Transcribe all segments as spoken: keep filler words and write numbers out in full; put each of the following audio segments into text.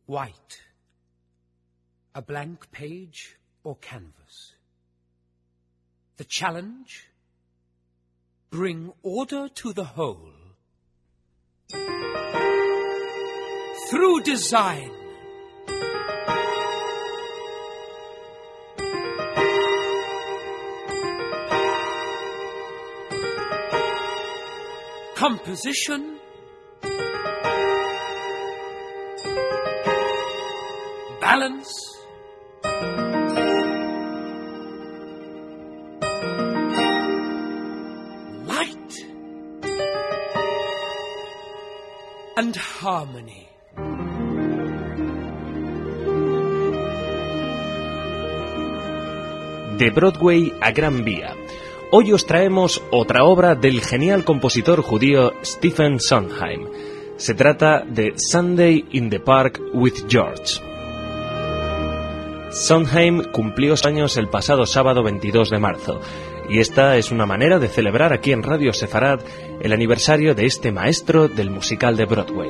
White. A blank page or canvas. The challenge? Bring order to the whole. Through design. Composition. Balance. Light. And harmony. De Broadway a Gran Vía. Hoy os traemos otra obra del genial compositor judío Stephen Sondheim. Se trata de Sunday in the Park with George. Sondheim cumplió años el pasado sábado veintidós de marzo, y esta es una manera de celebrar aquí en Radio Sefarad el aniversario de este maestro del musical de Broadway.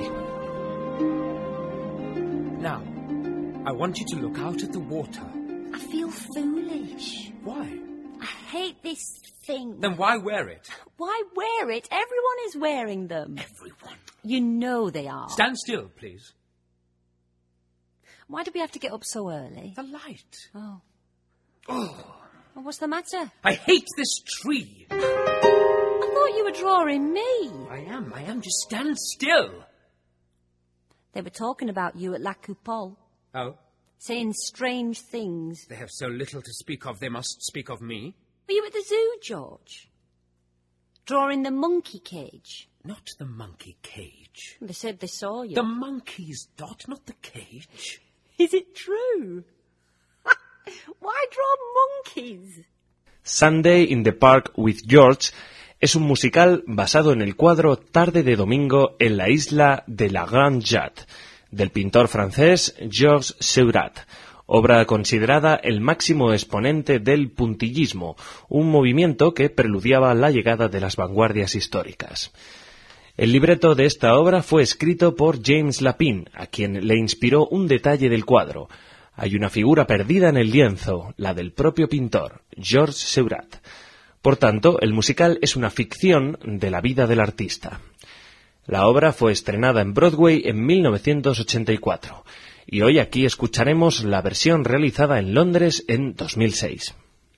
Now, I want you to look out at the water. I feel foolish. Why? I hate this thing. Then why wear it? Why wear it? Everyone is wearing them. Everyone. You know they are. Stand still, please. Why do we have to get up so early? The light. Oh. Oh. Well, what's the matter? I hate this tree. I thought you were drawing me. I am, I am. Just stand still. They were talking about you at La Coupole. Oh? Saying strange things. They have so little to speak of, they must speak of me. Were you at the zoo, George? Drawing the monkey cage? Not the monkey cage. They said they saw you. The monkeys, Dot, not the cage. Is it true? Why draw monkeys? Sunday in the Park with George es un musical basado en el cuadro Tarde de Domingo en la isla de la Grande Jatte, del pintor francés Georges Seurat, obra considerada el máximo exponente del puntillismo, un movimiento que preludiaba la llegada de las vanguardias históricas. El libreto de esta obra fue escrito por James Lapine, a quien le inspiró un detalle del cuadro. Hay una figura perdida en el lienzo, la del propio pintor, Georges Seurat. Por tanto, el musical es una ficción de la vida del artista. La obra fue estrenada en Broadway en mil novecientos ochenta y cuatro, y hoy aquí escucharemos la versión realizada en Londres en dos mil seis.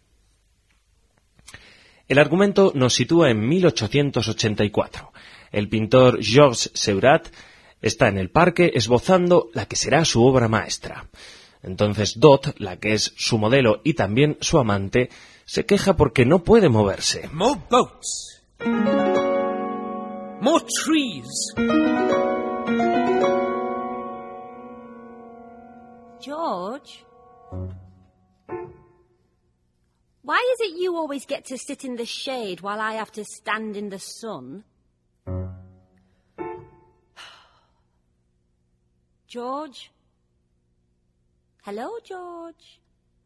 El argumento nos sitúa en mil ochocientos ochenta y cuatro. El pintor Georges Seurat está en el parque esbozando la que será su obra maestra. Entonces Dot, la que es su modelo y también su amante, se queja porque no puede moverse. More boats. More trees. George? Why is it you always get to sit in the shade while I have to stand in the sun? George? Hello, George?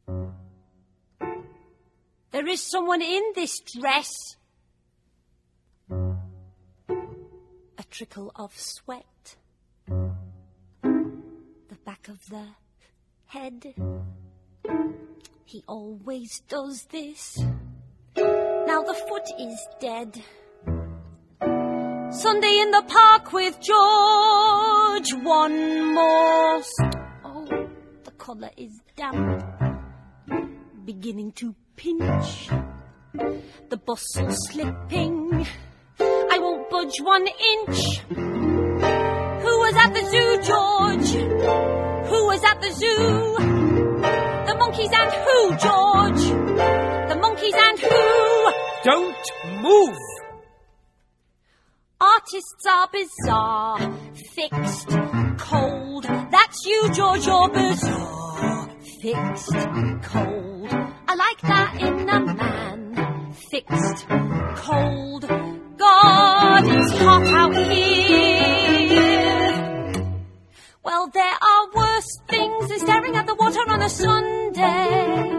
There is someone in this dress. A trickle of sweat. The back of the head. He always does this. Now the foot is dead. Sunday in the park with George. One more. St- oh, the collar is damp. Beginning to pinch. The bustle slipping. I won't budge one inch. Who was at the zoo, George? Who was at the zoo? The monkeys and who, George? The monkeys and who? Don't move! Artists are bizarre, fixed, cold. That's you, George, you're bizarre, fixed, cold. I like that in a man, fixed, cold. God, it's hot out here. Well, there are worse things than staring at the water on a Sunday.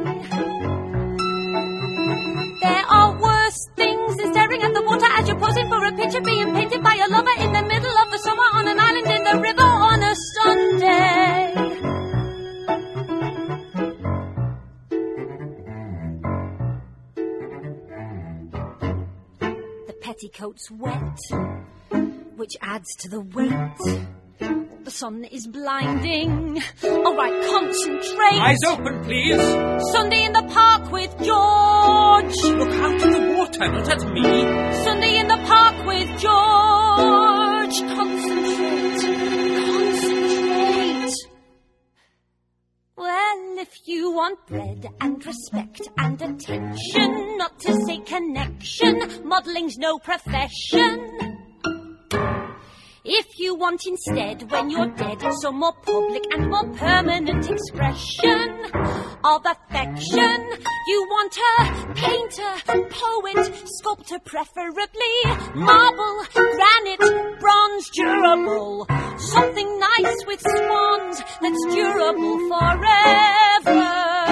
There are worse things than staring at the water as you're posing for a picture being painted by a lover in the middle of the summer on an island in the river on a Sunday. petticoat's wet, which adds to the weight. The sun is blinding. All right, concentrate. Eyes open, please. Sunday in the park with George. Look out in the water, not at me. Sunday in the park with George. Concentrate. Concentrate. Well, if you want bread and respect and attention, not to say connection, modelling's no profession. If you want instead, when you're dead, some more public and more permanent expression of affection, you want a painter, poet, sculptor preferably, marble, granite, bronze, durable, something nice with swans that's durable forever.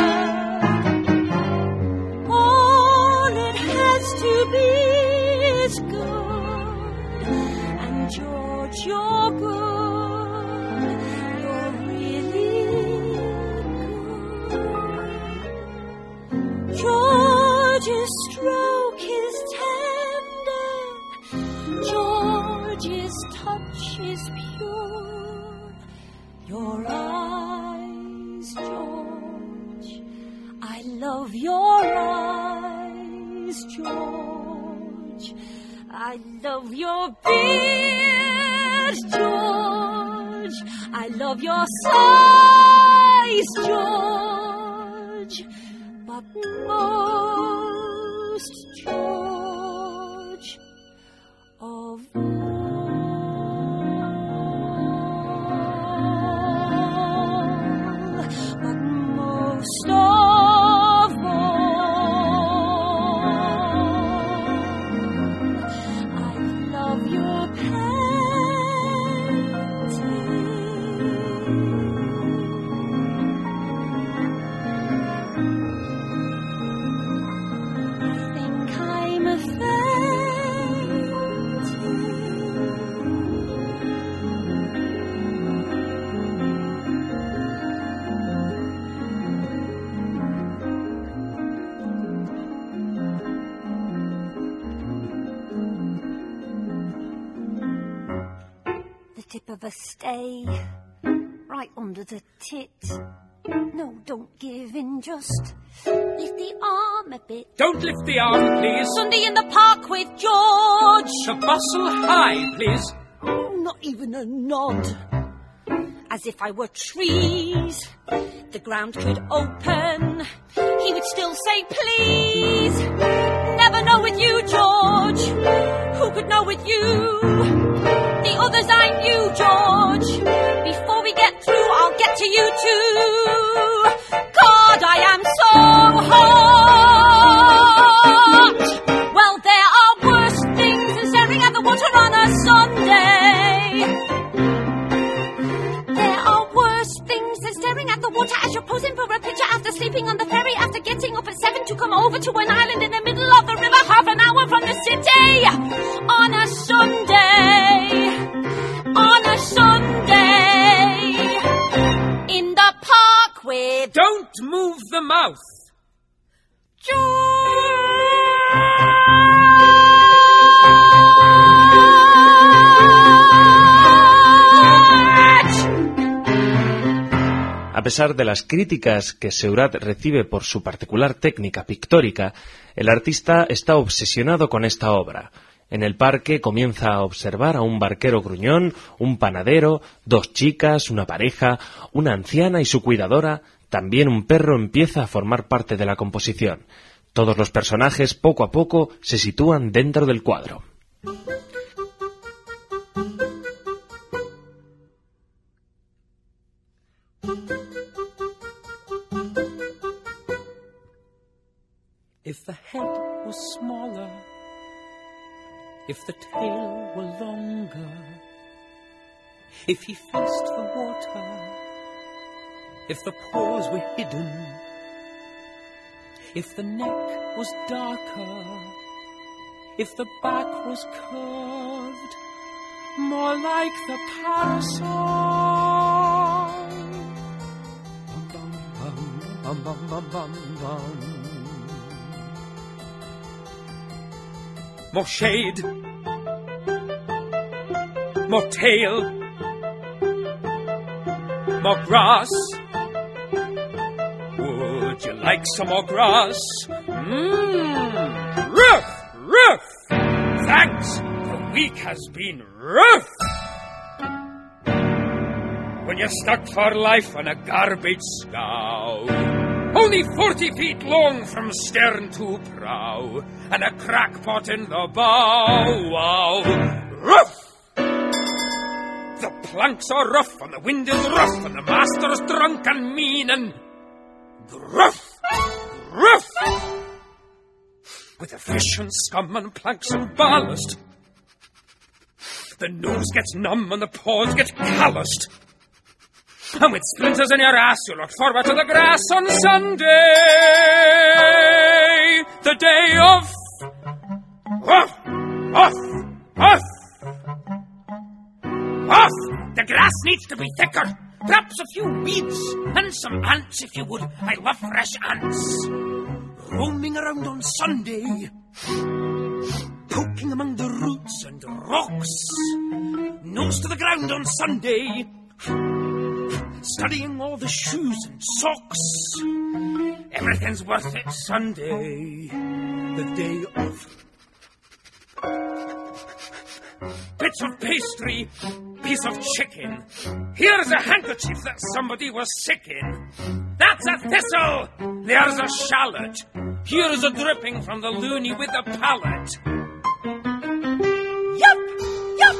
All it has to be is good, and George, you're good, you're really good. George's stroke is tender, George's touch is pure. Your eyes, George, I love your eyes, George. I love your beard, George. I love your size, George. But most, George, of all, but most of tip of a stay, right under the tit. No, don't give in, just lift the arm a bit. Don't lift the arm, please. Sunday in the park with George. The bustle high, please. Oh, not even a nod. As if I were trees, the ground could open. He would still say, please. Never know with you, George. Who could know with you? The others I knew, George. Before we get through, I'll get to you too. God, I am so hot. Well, there are worse things than staring at the water on a Sunday. There are worse things than staring at the water as you're posing for a picture after sleeping on the ferry, after getting up at seven to come over to an island in the middle of the river, half an hour from the city. On a Sunday. On a Sunday, in the park with... Don't move the mouth. A pesar de las críticas que Seurat recibe por su particular técnica pictórica, el artista está obsesionado con esta obra. En el parque comienza a observar a un barquero gruñón, un panadero, dos chicas, una pareja, una anciana y su cuidadora. También un perro empieza a formar parte de la composición. Todos los personajes, poco a poco, se sitúan dentro del cuadro. If the head was smaller, if the tail were longer, if he faced the water, if the paws were hidden, if the neck was darker, if the back was curved, more like the parasol. Bum, bum, bum, bum, bum, bum, bum. more shade, more tail, more grass. Would you like some more grass? Mmm, rough, rough. Thanks, the week has been rough. When you're stuck for life on a garbage scow, only forty feet long from stern to prow, and a crackpot in the bow. Wow, rough! The planks are rough, and the wind is rough, and the master's drunk and mean, and gruff, gruff! With the fish and scum and planks and ballast, the nose gets numb and the paws get calloused. And with splinters in your ass, you look forward to the grass on Sunday, the day of off, off, off, off. The grass needs to be thicker, perhaps a few weeds and some ants, if you would. I love fresh ants. Roaming around on Sunday, poking among the roots and rocks, nose to the ground on Sunday, studying all the shoes and socks. Everything's worth it Sunday, the day of. Bits of pastry, piece of chicken. Here's a handkerchief that somebody was sick in. That's a thistle, there's a shallot. Here's a dripping from the loony with a pallet. Yup, yup,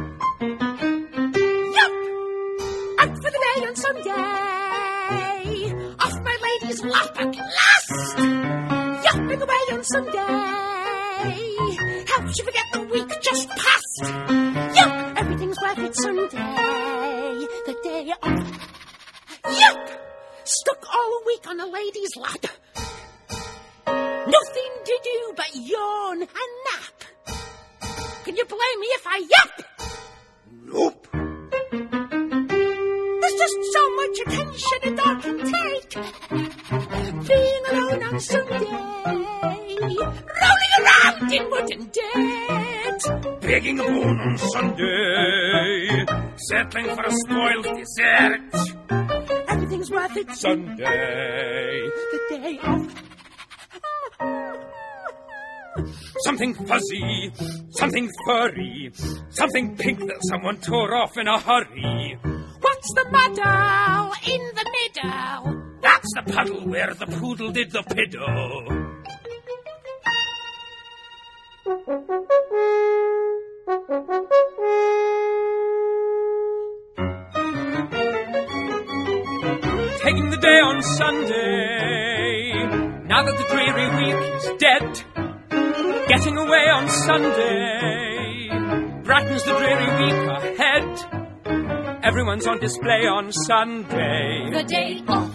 yup. Out for the day on Sunday, off my lady's lap at last. Yupping away on Sunday, helps you forget the week just past. Yup, everything's worth it Sunday, the day off. Yup, stuck all week on a lady's lap. Nothing to do but yawn and nap. Can you blame me if I yap? Nope. There's just so much attention a dog can take. Being alone on Sunday, rolling around in wooden dirt, begging a bone on Sunday, settling for a spoiled dessert. Everything's worth it Sunday, the day of. Something fuzzy, something furry, something pink that someone tore off in a hurry. What's the matter in the middle? That's the puddle where the poodle did the piddle. Taking the day on Sunday, now that the dreary week is dead. Getting away on Sunday brightens the dreary week ahead. Everyone's on display on Sunday, the day off.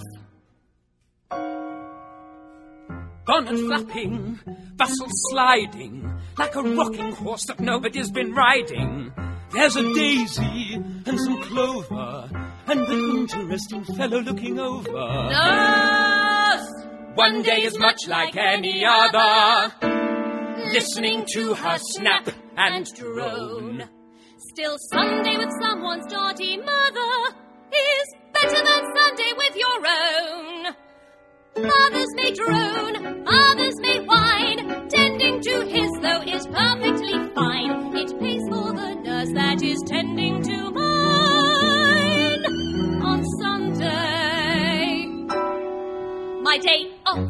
Bonnet flapping, bustle sliding, like a rocking horse that nobody's been riding. There's a daisy and some clover, and an interesting fellow looking over. Nurse! One day is much like any other, listening to her snap and drone. Still, Sunday with someone's naughty mother is better than Sunday with your own. Mothers may drone, mothers may whine, tending to his though is perfectly fine. It pays for the nurse that is tending to mine on Sunday, my day off.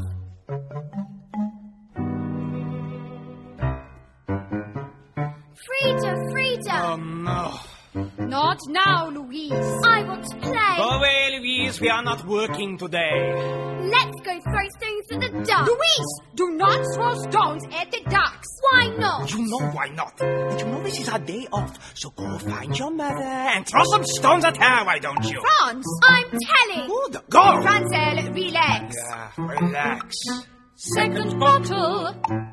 Frida, Frida! Oh, no. Not now, Louise. I want to play. Go away, Louise. We are not working today. Let's go throw stones at the ducks. Louise, do not throw stones at the ducks. Why not? You know why not. Did you know this is our day off? So go find your mother and throw some stones at her, why don't you? Franz, I'm telling. Good. Go. Franzel, relax. Yeah, relax. Second bottle.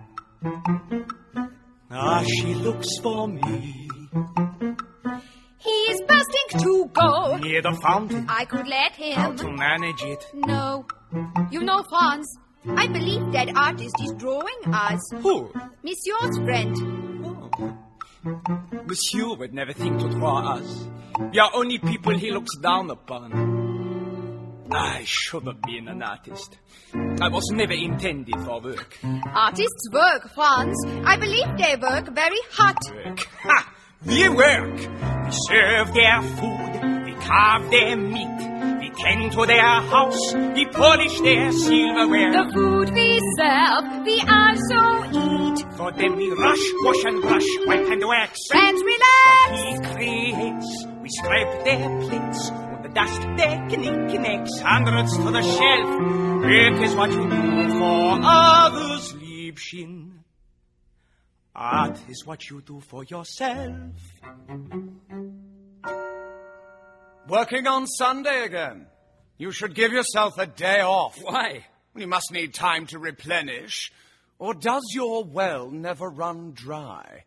Ah, she looks for me. He is bursting to go. Near the fountain. I could let How him. to manage it? No. You know, Franz, I believe that artist is drawing us. Who? Monsieur's friend. Monsieur would never think to draw us. We are only people he looks down upon. I should have been an artist. I was never intended for work. Artists work, Franz. I believe they work very hard. Work? Ha! We work. We serve their food. We carve their meat. We tend to their house. We polish their silverware. The food we serve, we also eat. For them we rush, wash and brush, wipe and wax. Friends, relax. He creates. We scrape their plates. With the dust their knickknacks. Hundreds to the shelf. Work is what you do for others, Liebchen. Art is what you do for yourself. Working on Sunday again. You should give yourself a day off. Why? You must need time to replenish. Or does your well never run dry?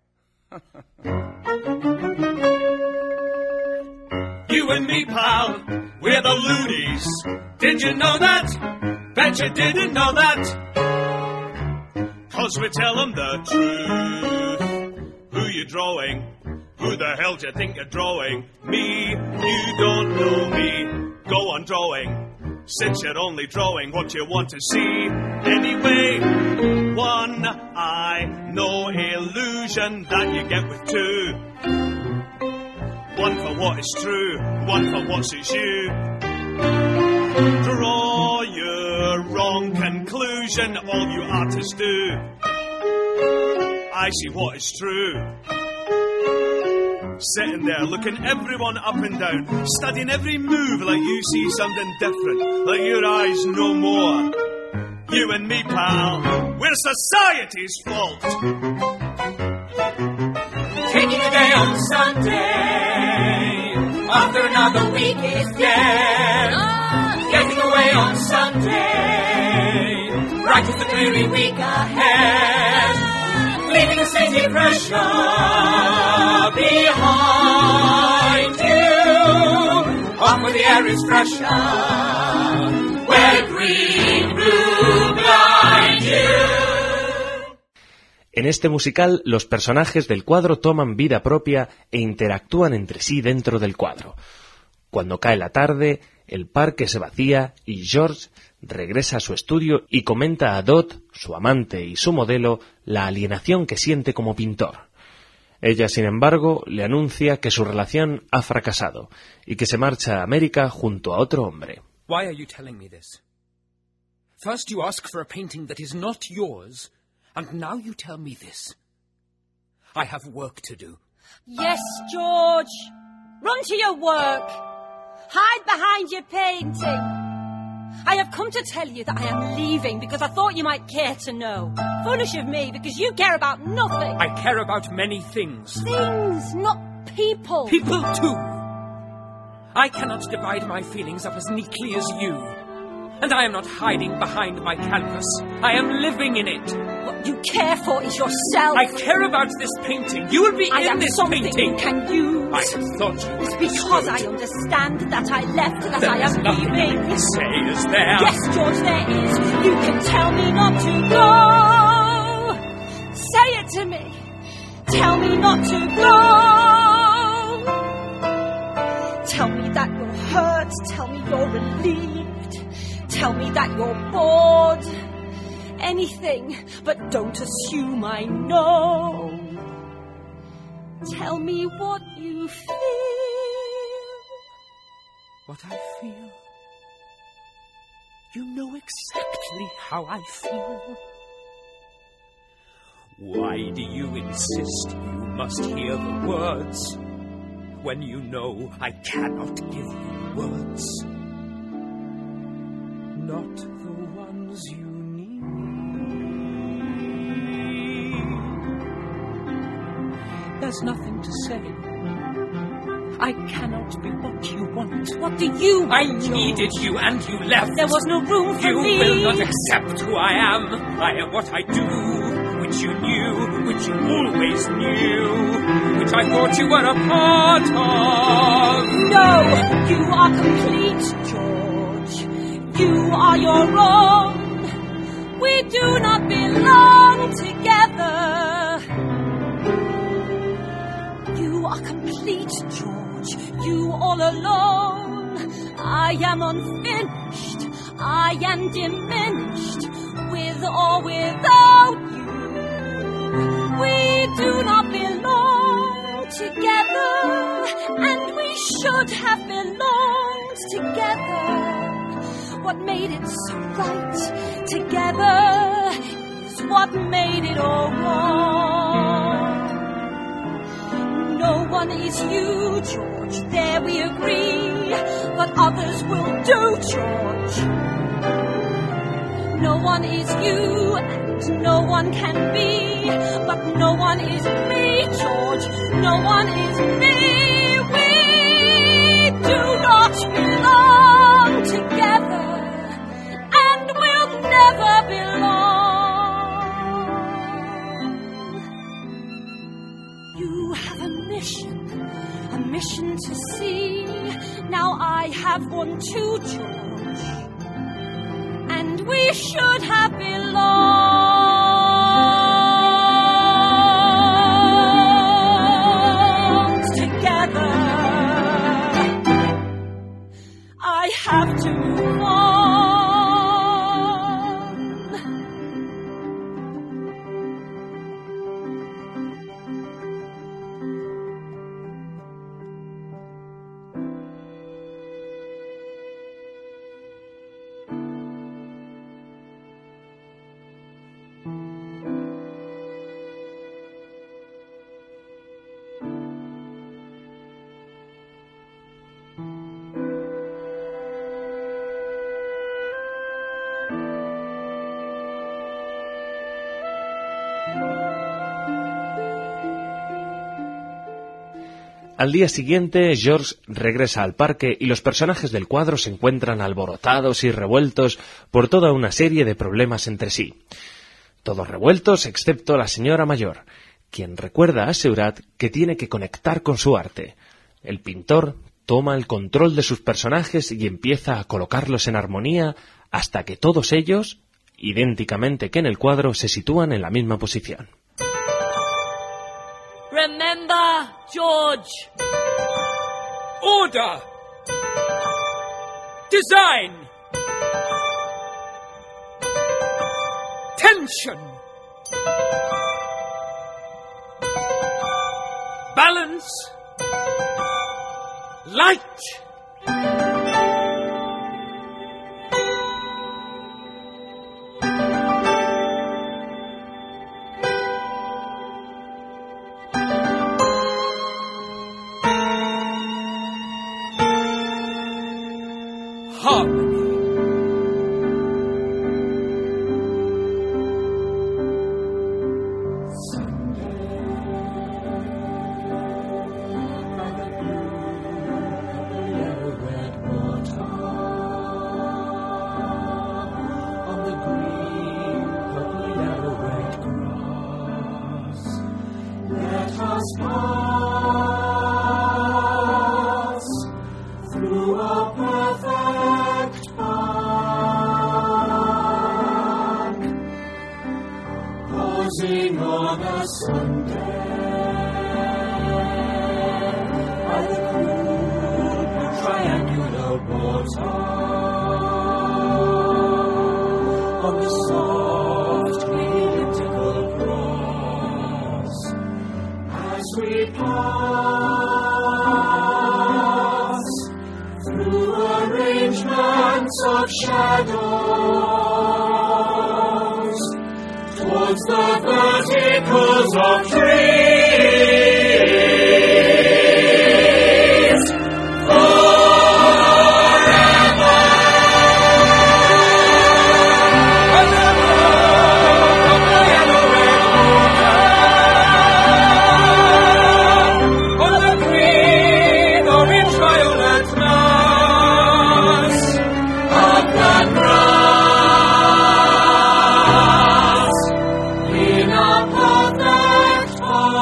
You and me, pal, we're the loonies. Did you know that? Bet you didn't know that. 'Cause we tell them the truth. Who you drawing? Who the hell do you think you're drawing? Me, you don't know me. Go on drawing, since you're only drawing what you want to see. Anyway, one eye, no illusion that you get with two. One for what is true, one for what suits you. Draw your wrong conclusion, all you artists do. I see what is true. Sitting there, looking everyone up and down, studying every move like you see something different, like your eyes know more. You and me, pal, we're society's fault. Taking a day on Sunday, after another week is dead. Getting away on Sunday, right as the dreary week ahead. Leaving the city pressure behind you. On where the air is fresher, where green, blue blind you. En este musical, los personajes del cuadro toman vida propia e interactúan entre sí dentro del cuadro. Cuando cae la tarde, el parque se vacía y George regresa a su estudio y comenta a Dot, su amante y su modelo, la alienación que siente como pintor. Ella, sin embargo, le anuncia que su relación ha fracasado y que se marcha a América junto a otro hombre. Why are you telling me this? First you ask for a painting that is not yours, and now you tell me this. I have work to do. Yes, George. Run to your work. Hide behind your painting. I have come to tell you that I am leaving because I thought you might care to know. Foolish of me, because you care about nothing. I care about many things. Things, not people. People too. I cannot divide my feelings up as neatly as you. And I am not hiding behind my canvas. I am living in it. What you care for is yourself. I care about this painting. You will be I in am this something painting. you can use. I had thought you It's were because I good. understand that I left that There I is am nothing leaving. you can say, is there? Yes, George, there is. You can tell me not to go. Say it to me. Tell me not to go. Tell me that you're hurt. Tell me you're relieved. Tell me that you're bored. Anything, but don't assume I know. Tell me what you feel. What I feel? You know exactly how I feel. Why do you insist you must hear the words when you know I cannot give you words? Not the ones you need. There's nothing to say. I cannot be what you want. What do you want, I George? needed you and you left. There was no room for You me. will not accept who I am. I am what I do, which you knew, which you always knew, which I thought you were a part of. No, you are complete, George. You are your own. do not belong together. You are complete, George, you all alone. I am unfinished, I am diminished, with or without you. We do not belong together, and we should have belonged together. What made it so right together is what made it all wrong. No one is you, George, there we agree, but others will do, George. No one is you, and no one can be, but no one is me, George, no one is me. We do not belong together, and will never belong. You have a mission, a mission to see. Now I have one too, George, and we should have belonged together. I have to move on. Al día siguiente, George regresa al parque y los personajes del cuadro se encuentran alborotados y revueltos por toda una serie de problemas entre sí. Todos revueltos excepto la señora mayor, quien recuerda a Seurat que tiene que conectar con su arte. El pintor toma el control de sus personajes y empieza a colocarlos en armonía hasta que todos ellos, idénticamente que en el cuadro, se sitúan en la misma posición. Remember, George. Order. Design. Tension. Balance. Light. In a perfect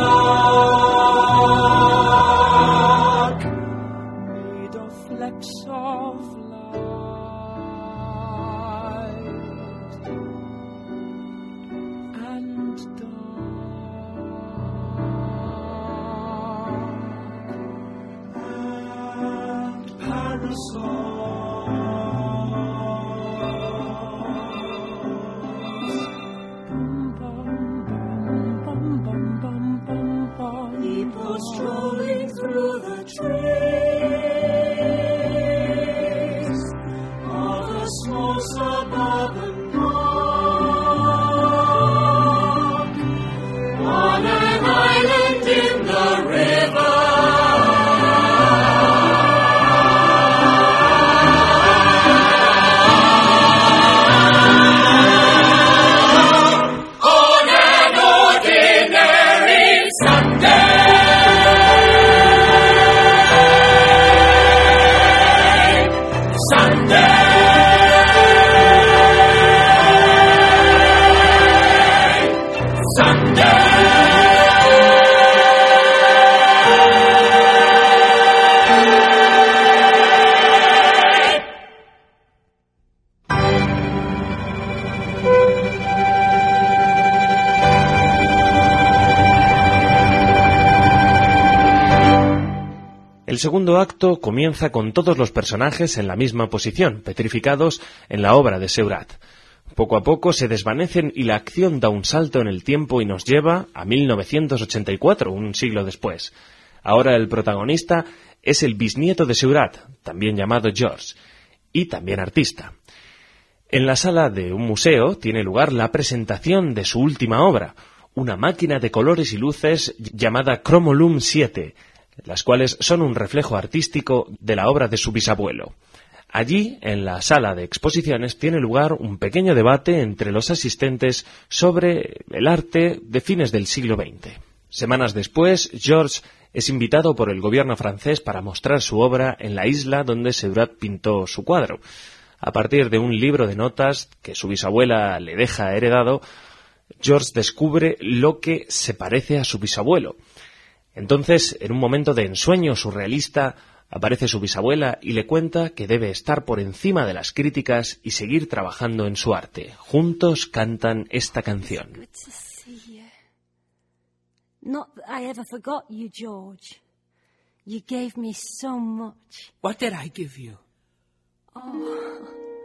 El segundo acto comienza con todos los personajes en la misma posición, petrificados en la obra de Seurat. Poco a poco se desvanecen y la acción da un salto en el tiempo y nos lleva a mil novecientos ochenta y cuatro, un siglo después. Ahora el protagonista es el bisnieto de Seurat, también llamado Georges, y también artista. En la sala de un museo tiene lugar la presentación de su última obra, una máquina de colores y luces llamada Chromolume siete, las cuales son un reflejo artístico de la obra de su bisabuelo. Allí, en la sala de exposiciones, tiene lugar un pequeño debate entre los asistentes sobre el arte de fines del siglo veinte. Semanas después, Georges es invitado por el gobierno francés para mostrar su obra en la isla donde Seurat pintó su cuadro. A partir de un libro de notas que su bisabuela le deja heredado, Georges descubre lo que se parece a su bisabuelo. Entonces, en un momento de ensueño surrealista, aparece su bisabuela y le cuenta que debe estar por encima de las críticas y seguir trabajando en su arte. Juntos cantan esta canción. Good to see you. Not that I ever forgot you, George. You gave me so much. What did I give you? Oh,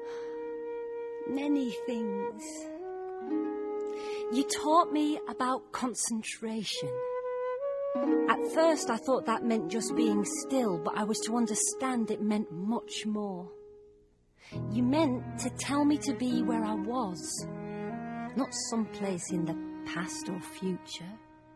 many things. You taught me about concentration. At first I thought that meant just being still, but I was to understand it meant much more. You meant to tell me to be where I was, not someplace in the past or future.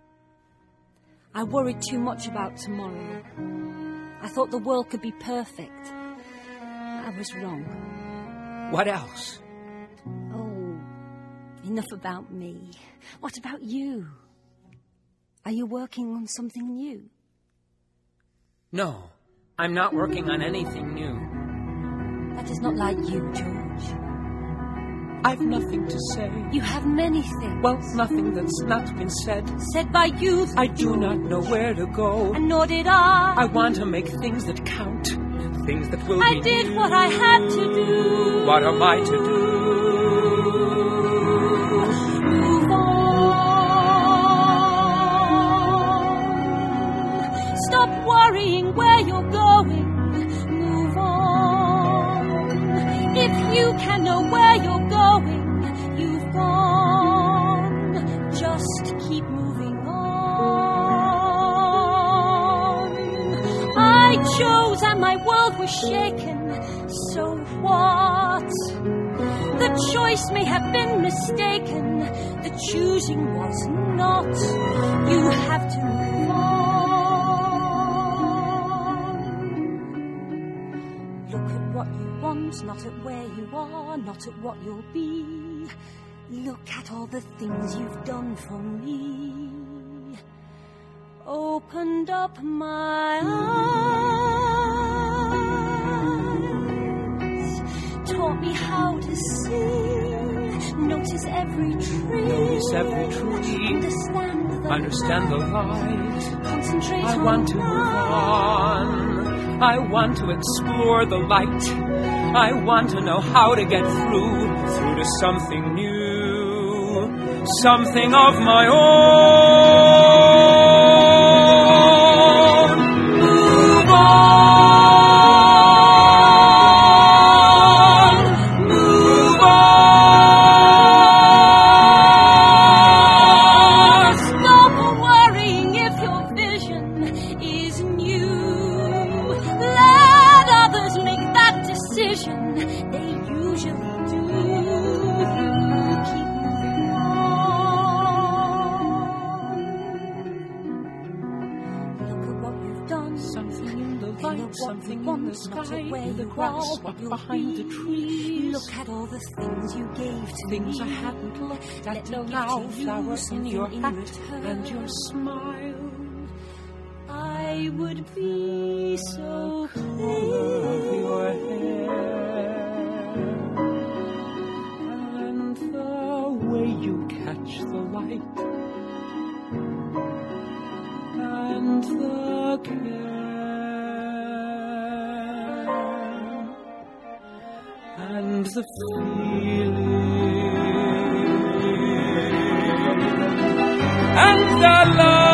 I worried too much about tomorrow. I thought the world could be perfect. I was wrong. What else? Oh, enough about me. What about you? Are you working on something new? No, I'm not working on anything new. That is not like you, George. I've nothing to say. You have many things. Well, nothing that's not been said. Said by youth. I do not know where to go. And nor did I. I want to make things that count. Things that will I be did new. what I had to do. What am I to do? Move on. Stop worrying where you're going. Move on. If you can know where you're going, you've gone. Just keep moving on. I chose and my world was shaken. So what? The choice may have been mistaken. The choosing was not. You have to move on. Look at what you want, not at where you are, not at what you'll be. Look at all the things you've done for me. Opened up my eyes, taught me how to see. Notice every tree. Notice every tree. Understand the Understand the light. light. Concentrate I on want to move light. on. I want to explore the light. I want to know how to get through, through to something new, something of my own. Move on. Move on. Stop worrying if your vision is new. Let others make that decision. They usually do. Keep moving on. Look at what you've done. Something in the light, Look what something you want, in the not sky, at where in the you grass, are, what what you'll behind the be. trees. Look at all the things you gave to Things me. I hadn't looked at Let till me now. give to you Flower in something your in hat return. and your smile. I would be so Of your hair. white, and the care, and the feeling, and the love.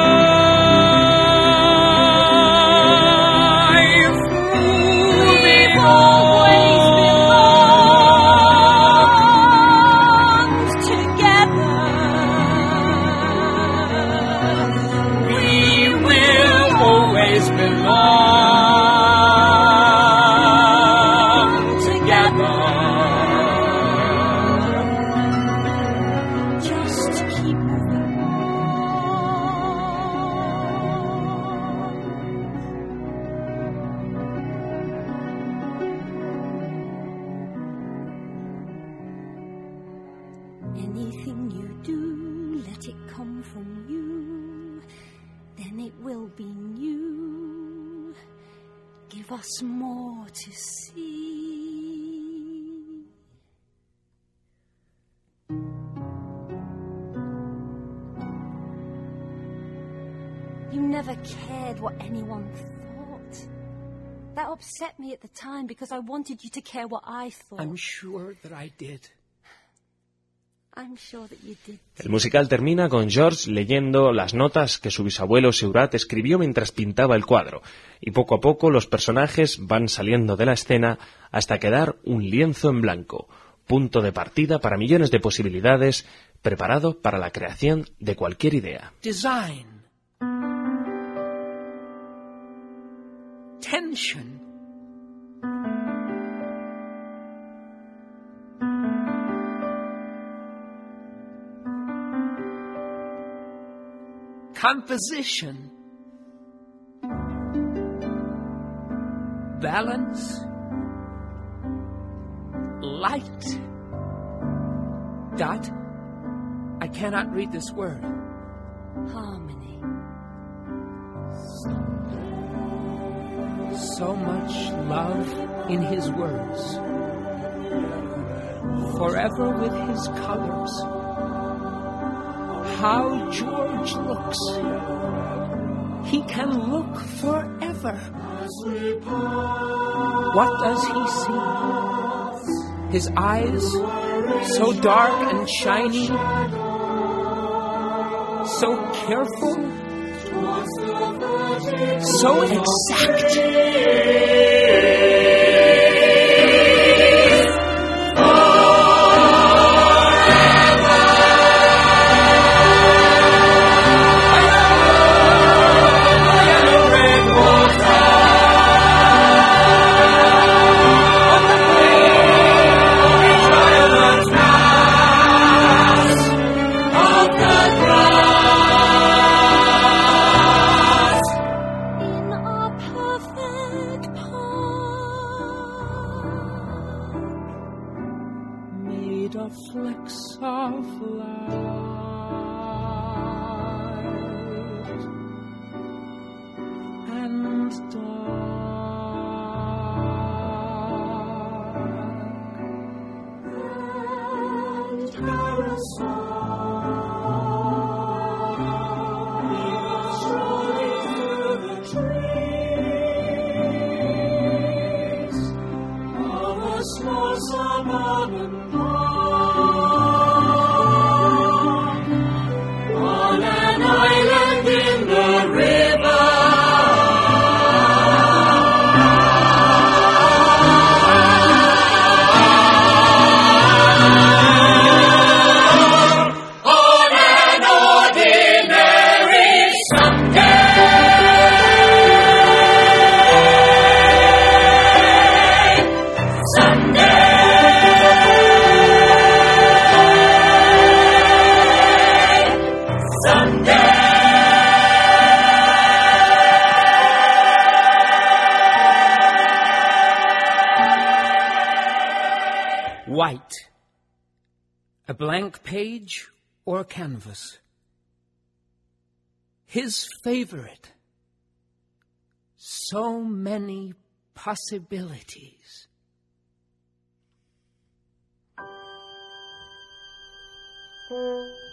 Anything you do, let it come from you, then it will be new. Give us more to see. You never cared what anyone thought. That upset me at the time because I wanted you to care what I thought. I'm sure that I did. I'm sure that you did. El musical termina con George leyendo las notas que su bisabuelo Seurat escribió mientras pintaba el cuadro, y poco a poco los personajes van saliendo de la escena hasta quedar un lienzo en blanco, punto de partida para millones de posibilidades, preparado para la creación de cualquier idea. Design. Tension. Composition, balance, light, dot, I cannot read this word. Harmony. So much love in his words, forever with his colors. How George looks. He can look forever. What does he see? His eyes, so dark and shiny, so careful, so exact. Of flecks of light and dark and strolling through the trees of a small suburban park. White, a blank page or canvas. His favorite. So many possibilities. Mm.